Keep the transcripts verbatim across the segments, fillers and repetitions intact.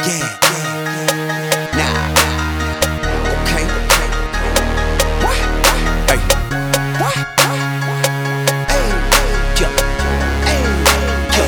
Yeah, yeah. Nah. Okay. What? Hey. What? Hey. Yo. Hey. Yo.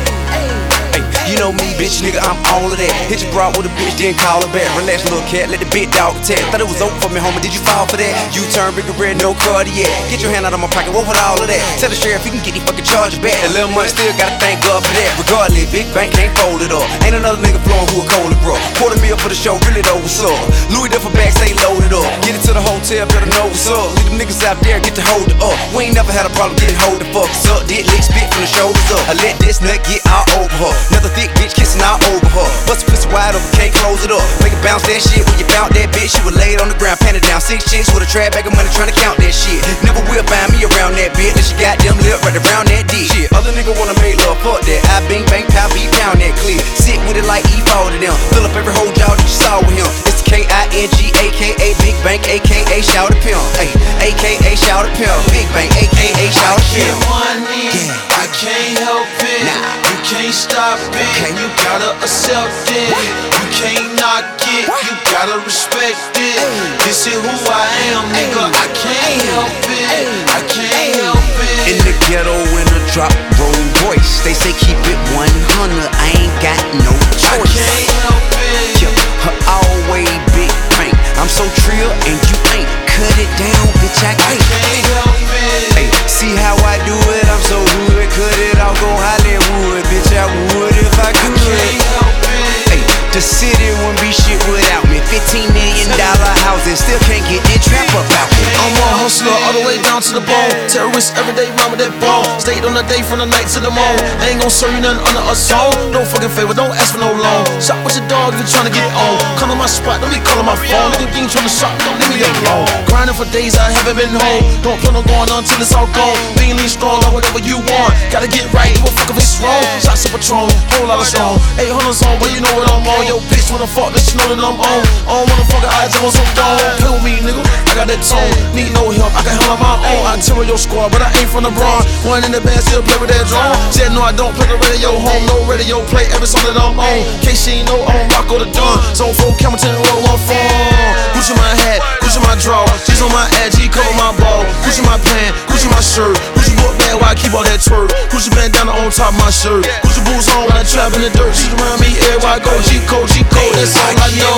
Hey. You know me, bitch, nigga, I'm all of that. Hit your broad with a bitch, then call her back. Relax, little cat, let the big dog attack. Thought it was over for me, homie, did you fall for that? You turn big red, no cardiac. Get your hand out of my pocket, what with all of that? Tell the sheriff he can get these fucking charges back. A little money still gotta thank God for that. Regardless, big bank can't fold it up. Ain't another nigga flowing who a cold bro. Quarter meal for the show, really though, what's up? Louis Duffel bags, they loaded up. Get it to the hotel, better know what's up. Leave them niggas out there, get to hold it up. We ain't never had a problem getting hold the fuck up. Did lick spit from the shoulders up. I let this nut get all over her. Another thick bitch kissing all over her. Bust a pussy wide open, can't close it up. Make it bounce that shit when you found that bitch. She was laid on the ground, panted down. Six chicks with a trap bag of money trying to count that shit. Never will find me around that bitch. Unless she got them lip right around that dick. Shit, other nigga wanna make love, fuck that. I bang bang pow beat pound that clear. Sick with it like E four to them. Fill up every whole jaw that you saw with him. It's the K I N G A K A Big Bank, A K A Shout it Pimp. Ay, A K A Shout it Pimp. Big Bank, A K A Shout it Pimp. Money, yeah. I can't help it. Nah. You can't stop it. Okay. You gotta accept it. What? You can't knock it. What? You gotta respect it. Ay. This is who I am, nigga. Ay. I can't help it. Ay. I can't help it. In the ghetto, in a drop roll voice, they say keep it one hundred. I ain't got no choice. I can't help it. Yeah, her always big bank. I'm so trill and you ain't. Cut it down, bitch. I can't. I can't help it. Hey, see how I do it? I'm so good. Cut it off, go Hollywood, bitch. I would if I could. I can't help it. Hey, the city wouldn't be shit without me. Fifteen million dollar houses, still can't get this trap up out me. I'm a hustler all the way down to the bone. Terrorist every day, rhyme with that bone. Stayed on the day from the night to the morn. I ain't gon' serve you nothing under a zone. No fucking favor, don't ask for no loan. Shop with your dog if you tryna get on. Come to my spot, don't be calling my phone. Nigga, you ain't tryna shop, don't leave me alone. Grinding for days, I haven't been home. Don't plan on going on till it's all gone. Being lean strong, or whatever you want. Gotta get right, you a fuck if it's wrong. Shots of Patron, whole lot of strong. eight hundred on, but you know what I'm on. Yo, bitch, wanna fuck, bitch, you know that I'm on. I don't wanna fuck her eyes, I'm on some dome. Play with me, nigga, I got that tone. Need no help, I can handle my own. I tear your squad, but I ain't from the Bronx. One in the band, still play with that drum. Said no, I don't play the radio home. No radio play, every song that I'm on. Case she ain't know, I'm Rocco the Don. Zone four, Camerton, roll one phone. Gucci my hat, Gucci my draw. She's on my edge, he cover my ball. Gucci my pants, Gucci my shirt. Gucci book bag, while I keep all that twerk. Gucci bandana on top of my shirt. Gucci boots on when I trap in the dirt. She's around me everywhere I go. G-Code, G-Code, that's all I know.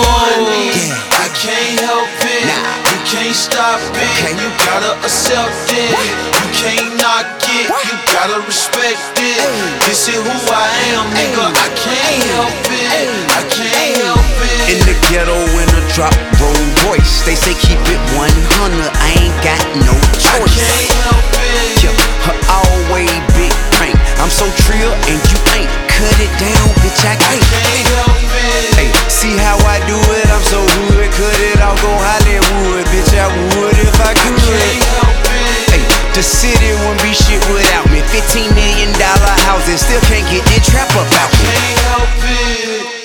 I can't help it. You can't stop it. You gotta accept it. You can't knock it. You gotta respect it. This is who I am, nigga. I can't help it. I can't help it. In the ghetto, in a drop roll voice, they say keep it one hundred. I ain't got no choice. I can't help it. Yeah, her always big bank. I'm so trill and you ain't. Cut it down, bitch. I can't. I can't help it. Hey, see how I do it? I'm so good. Cut it off, go Hollywood, bitch. I would if I could. I can't help it. Hey, the city wouldn't be shit without me. Fifteen million dollar houses, still can't get this trap up out me. I can't help it.